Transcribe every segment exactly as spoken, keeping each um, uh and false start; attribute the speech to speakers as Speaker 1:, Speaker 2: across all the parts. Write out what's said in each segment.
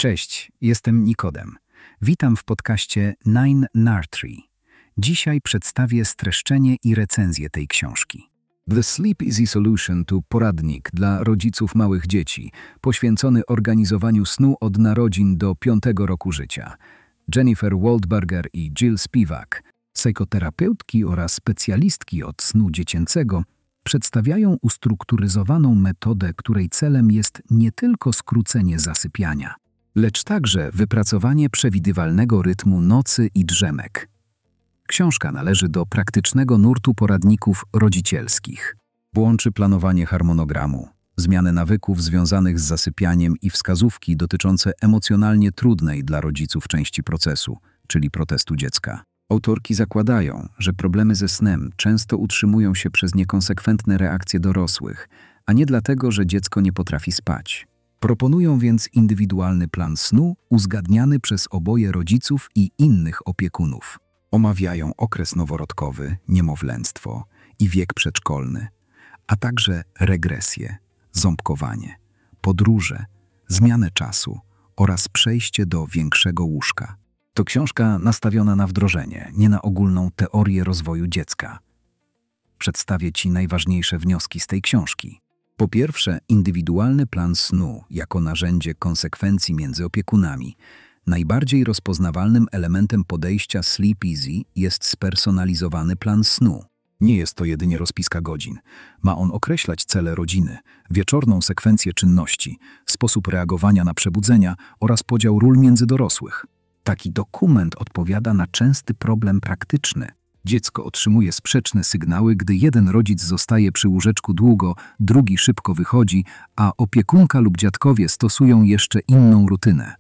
Speaker 1: Cześć, jestem Nikodem. Witam w podcaście Nine Nursery. Dzisiaj przedstawię streszczenie i recenzję tej książki. The Sleep Easy Solution to poradnik dla rodziców małych dzieci, poświęcony organizowaniu snu od narodzin do piątego roku życia. Jennifer Waldberger i Jill Spivak, psychoterapeutki oraz specjalistki od snu dziecięcego, przedstawiają ustrukturyzowaną metodę, której celem jest nie tylko skrócenie zasypiania, lecz także wypracowanie przewidywalnego rytmu nocy i drzemek. Książka należy do praktycznego nurtu poradników rodzicielskich. Łączy planowanie harmonogramu, zmianę nawyków związanych z zasypianiem i wskazówki dotyczące emocjonalnie trudnej dla rodziców części procesu, czyli protestu dziecka. Autorki zakładają, że problemy ze snem często utrzymują się przez niekonsekwentne reakcje dorosłych, a nie dlatego, że dziecko nie potrafi spać. Proponują więc indywidualny plan snu uzgadniany przez oboje rodziców i innych opiekunów. Omawiają okres noworodkowy, niemowlęctwo i wiek przedszkolny, a także regresję, ząbkowanie, podróże, zmianę czasu oraz przejście do większego łóżka. To książka nastawiona na wdrożenie, nie na ogólną teorię rozwoju dziecka. Przedstawię Ci najważniejsze wnioski z tej książki. Po pierwsze, indywidualny plan snu jako narzędzie konsekwencji między opiekunami. Najbardziej rozpoznawalnym elementem podejścia Sleep Easy jest spersonalizowany plan snu. Nie jest to jedynie rozpiska godzin. Ma on określać cele rodziny, wieczorną sekwencję czynności, sposób reagowania na przebudzenia oraz podział ról między dorosłych. Taki dokument odpowiada na częsty problem praktyczny. Dziecko otrzymuje sprzeczne sygnały, gdy jeden rodzic zostaje przy łóżeczku długo, drugi szybko wychodzi, a opiekunka lub dziadkowie stosują jeszcze inną rutynę.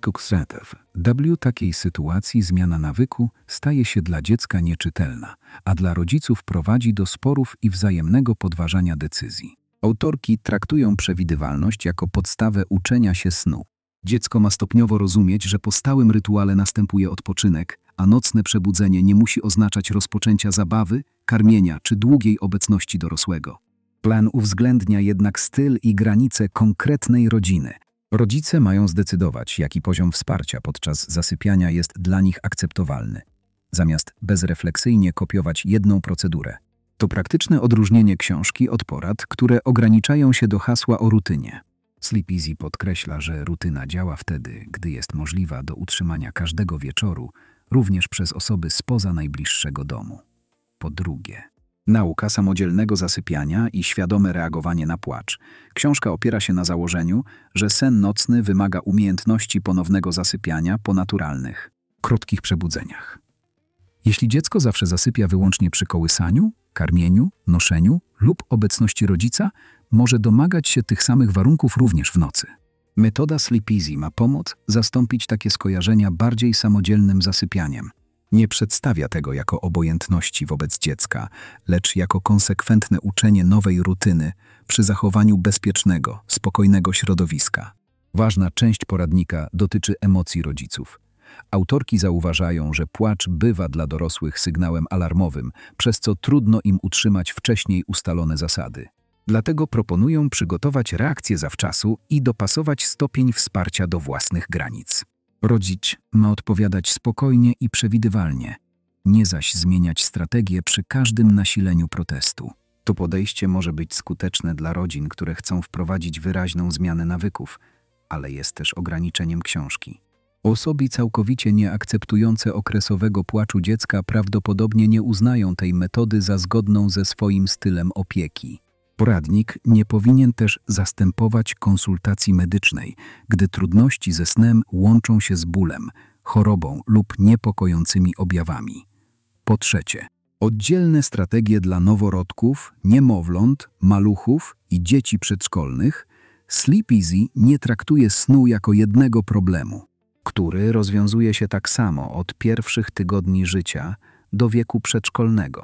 Speaker 1: W takiej sytuacji zmiana nawyku staje się dla dziecka nieczytelna, a dla rodziców prowadzi do sporów i wzajemnego podważania decyzji. Autorki traktują przewidywalność jako podstawę uczenia się snu. Dziecko ma stopniowo rozumieć, że po stałym rytuale następuje odpoczynek, a nocne przebudzenie nie musi oznaczać rozpoczęcia zabawy, karmienia czy długiej obecności dorosłego. Plan uwzględnia jednak styl i granice konkretnej rodziny. Rodzice mają zdecydować, jaki poziom wsparcia podczas zasypiania jest dla nich akceptowalny, zamiast bezrefleksyjnie kopiować jedną procedurę. To praktyczne odróżnienie książki od porad, które ograniczają się do hasła o rutynie. Sleep Easy podkreśla, że rutyna działa wtedy, gdy jest możliwa do utrzymania każdego wieczoru, również przez osoby spoza najbliższego domu. Po drugie, nauka samodzielnego zasypiania i świadome reagowanie na płacz. Książka opiera się na założeniu, że sen nocny wymaga umiejętności ponownego zasypiania po naturalnych, krótkich przebudzeniach. Jeśli dziecko zawsze zasypia wyłącznie przy kołysaniu, karmieniu, noszeniu lub obecności rodzica, może domagać się tych samych warunków również w nocy. Metoda Sleep Easy ma pomóc zastąpić takie skojarzenia bardziej samodzielnym zasypianiem. Nie przedstawia tego jako obojętności wobec dziecka, lecz jako konsekwentne uczenie nowej rutyny przy zachowaniu bezpiecznego, spokojnego środowiska. Ważna część poradnika dotyczy emocji rodziców. Autorki zauważają, że płacz bywa dla dorosłych sygnałem alarmowym, przez co trudno im utrzymać wcześniej ustalone zasady. Dlatego proponują przygotować reakcję zawczasu i dopasować stopień wsparcia do własnych granic. Rodzic ma odpowiadać spokojnie i przewidywalnie, nie zaś zmieniać strategię przy każdym nasileniu protestu. To podejście może być skuteczne dla rodzin, które chcą wprowadzić wyraźną zmianę nawyków, ale jest też ograniczeniem książki. Osoby całkowicie nieakceptujące okresowego płaczu dziecka prawdopodobnie nie uznają tej metody za zgodną ze swoim stylem opieki. Poradnik nie powinien też zastępować konsultacji medycznej, gdy trudności ze snem łączą się z bólem, chorobą lub niepokojącymi objawami. Po trzecie, oddzielne strategie dla noworodków, niemowląt, maluchów i dzieci przedszkolnych. Sleep Easy nie traktuje snu jako jednego problemu, który rozwiązuje się tak samo od pierwszych tygodni życia do wieku przedszkolnego.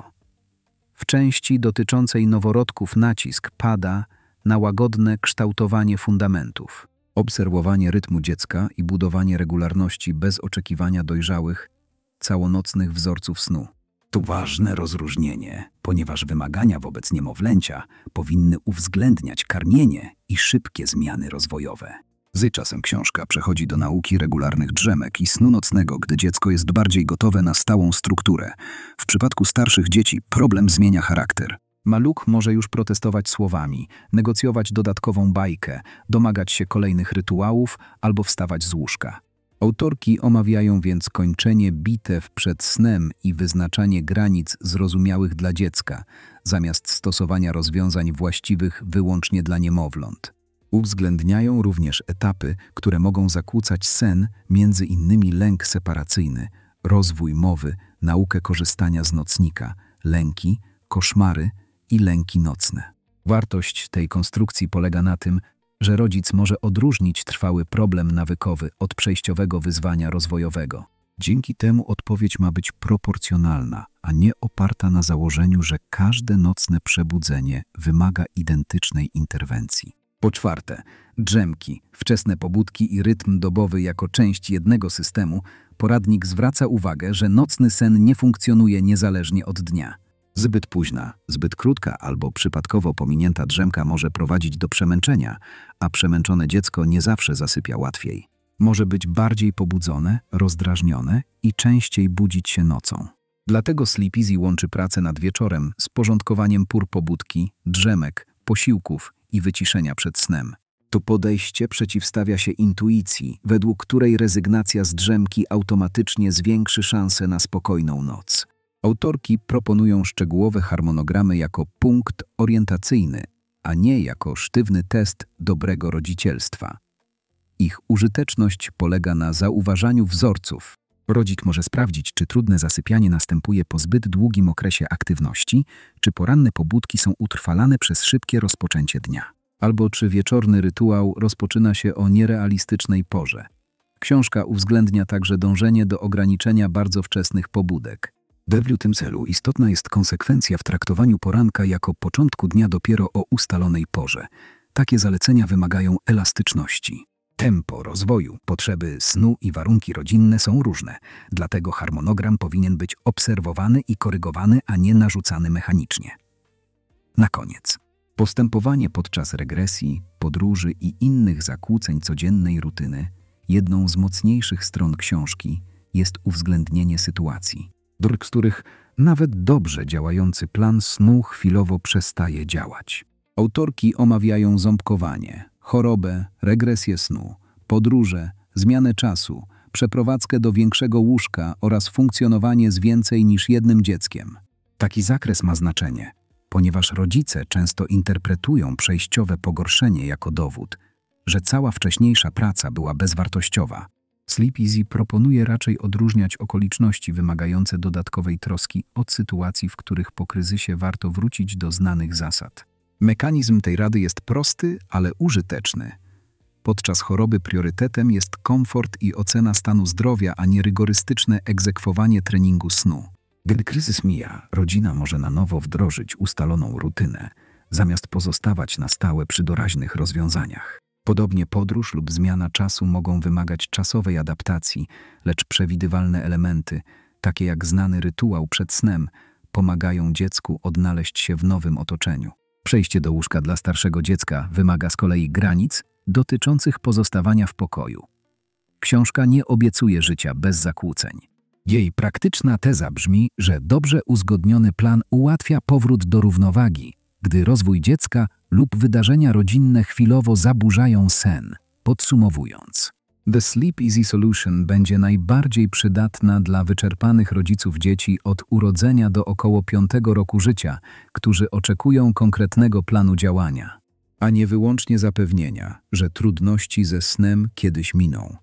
Speaker 1: W części dotyczącej noworodków nacisk pada na łagodne kształtowanie fundamentów, obserwowanie rytmu dziecka i budowanie regularności bez oczekiwania dojrzałych, całonocnych wzorców snu. To ważne rozróżnienie, ponieważ wymagania wobec niemowlęcia powinny uwzględniać karmienie i szybkie zmiany rozwojowe. Z czasem książka przechodzi do nauki regularnych drzemek i snu nocnego, gdy dziecko jest bardziej gotowe na stałą strukturę. W przypadku starszych dzieci problem zmienia charakter. Maluch może już protestować słowami, negocjować dodatkową bajkę, domagać się kolejnych rytuałów albo wstawać z łóżka. Autorki omawiają więc kończenie bitew przed snem i wyznaczanie granic zrozumiałych dla dziecka, zamiast stosowania rozwiązań właściwych wyłącznie dla niemowląt. Uwzględniają również etapy, które mogą zakłócać sen, między innymi lęk separacyjny, rozwój mowy, naukę korzystania z nocnika, lęki, koszmary i lęki nocne. Wartość tej konstrukcji polega na tym, że rodzic może odróżnić trwały problem nawykowy od przejściowego wyzwania rozwojowego. Dzięki temu odpowiedź ma być proporcjonalna, a nie oparta na założeniu, że każde nocne przebudzenie wymaga identycznej interwencji. Po czwarte, drzemki, wczesne pobudki i rytm dobowy jako część jednego systemu, poradnik zwraca uwagę, że nocny sen nie funkcjonuje niezależnie od dnia. Zbyt późna, zbyt krótka albo przypadkowo pominięta drzemka może prowadzić do przemęczenia, a przemęczone dziecko nie zawsze zasypia łatwiej. Może być bardziej pobudzone, rozdrażnione i częściej budzić się nocą. Dlatego Sleep Easy łączy pracę nad wieczorem z porządkowaniem pór pobudki, drzemek, posiłków i wyciszenia przed snem. To podejście przeciwstawia się intuicji, według której rezygnacja z drzemki automatycznie zwiększy szanse na spokojną noc. Autorki proponują szczegółowe harmonogramy jako punkt orientacyjny, a nie jako sztywny test dobrego rodzicielstwa. Ich użyteczność polega na zauważaniu wzorców. Rodzic może sprawdzić, czy trudne zasypianie następuje po zbyt długim okresie aktywności, czy poranne pobudki są utrwalane przez szybkie rozpoczęcie dnia, albo czy wieczorny rytuał rozpoczyna się o nierealistycznej porze. Książka uwzględnia także dążenie do ograniczenia bardzo wczesnych pobudek. W tym celu istotna jest konsekwencja w traktowaniu poranka jako początku dnia dopiero o ustalonej porze. Takie zalecenia wymagają elastyczności. Tempo rozwoju, potrzeby snu i warunki rodzinne są różne, dlatego harmonogram powinien być obserwowany i korygowany, a nie narzucany mechanicznie. Na koniec. Postępowanie podczas regresji, podróży i innych zakłóceń codziennej rutyny, jedną z mocniejszych stron książki jest uwzględnienie sytuacji, z których nawet dobrze działający plan snu chwilowo przestaje działać. Autorki omawiają ząbkowanie, chorobę, regresję snu, podróże, zmianę czasu, przeprowadzkę do większego łóżka oraz funkcjonowanie z więcej niż jednym dzieckiem. Taki zakres ma znaczenie, ponieważ rodzice często interpretują przejściowe pogorszenie jako dowód, że cała wcześniejsza praca była bezwartościowa. Sleep Easy proponuje raczej odróżniać okoliczności wymagające dodatkowej troski od sytuacji, w których po kryzysie warto wrócić do znanych zasad. Mechanizm tej rady jest prosty, ale użyteczny. Podczas choroby priorytetem jest komfort i ocena stanu zdrowia, a nie rygorystyczne egzekwowanie treningu snu. Gdy kryzys mija, rodzina może na nowo wdrożyć ustaloną rutynę, zamiast pozostawać na stałe przy doraźnych rozwiązaniach. Podobnie podróż lub zmiana czasu mogą wymagać czasowej adaptacji, lecz przewidywalne elementy, takie jak znany rytuał przed snem, pomagają dziecku odnaleźć się w nowym otoczeniu. Przejście do łóżka dla starszego dziecka wymaga z kolei granic dotyczących pozostawania w pokoju. Książka nie obiecuje życia bez zakłóceń. Jej praktyczna teza brzmi, że dobrze uzgodniony plan ułatwia powrót do równowagi, gdy rozwój dziecka lub wydarzenia rodzinne chwilowo zaburzają sen. Podsumowując, The Sleep Easy Solution będzie najbardziej przydatna dla wyczerpanych rodziców dzieci od urodzenia do około piątego roku życia, którzy oczekują konkretnego planu działania, a nie wyłącznie zapewnienia, że trudności ze snem kiedyś miną.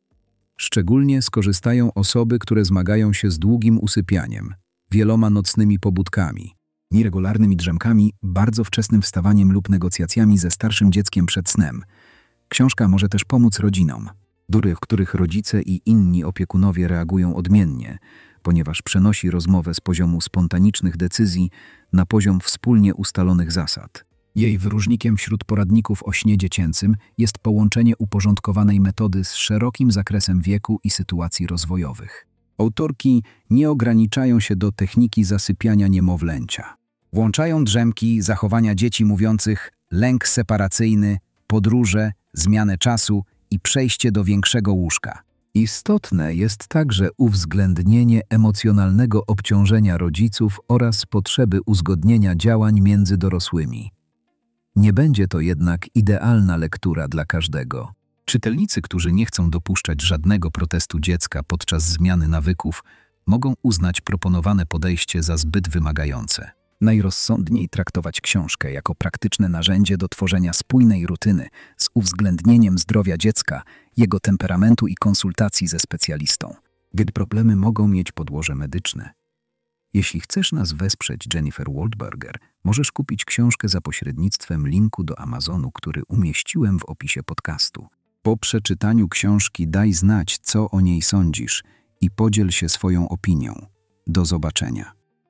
Speaker 1: Szczególnie skorzystają osoby, które zmagają się z długim usypianiem, wieloma nocnymi pobudkami, nieregularnymi drzemkami, bardzo wczesnym wstawaniem lub negocjacjami ze starszym dzieckiem przed snem. Książka może też pomóc rodzinom, w których rodzice i inni opiekunowie reagują odmiennie, ponieważ przenosi rozmowę z poziomu spontanicznych decyzji na poziom wspólnie ustalonych zasad. Jej wyróżnikiem wśród poradników o śnie dziecięcym jest połączenie uporządkowanej metody z szerokim zakresem wieku i sytuacji rozwojowych. Autorki nie ograniczają się do techniki zasypiania niemowlęcia. Włączają drzemki, zachowania dzieci mówiących, lęk separacyjny, podróże, zmianę czasu i przejście do większego łóżka. Istotne jest także uwzględnienie emocjonalnego obciążenia rodziców oraz potrzeby uzgodnienia działań między dorosłymi. Nie będzie to jednak idealna lektura dla każdego. Czytelnicy, którzy nie chcą dopuszczać żadnego protestu dziecka podczas zmiany nawyków, mogą uznać proponowane podejście za zbyt wymagające. Najrozsądniej traktować książkę jako praktyczne narzędzie do tworzenia spójnej rutyny z uwzględnieniem zdrowia dziecka, jego temperamentu i konsultacji ze specjalistą, gdy problemy mogą mieć podłoże medyczne. Jeśli chcesz nas wesprzeć, Jennifer Waldberger, możesz kupić książkę za pośrednictwem linku do Amazonu, który umieściłem w opisie podcastu. Po przeczytaniu książki daj znać, co o niej sądzisz i podziel się swoją opinią. Do zobaczenia.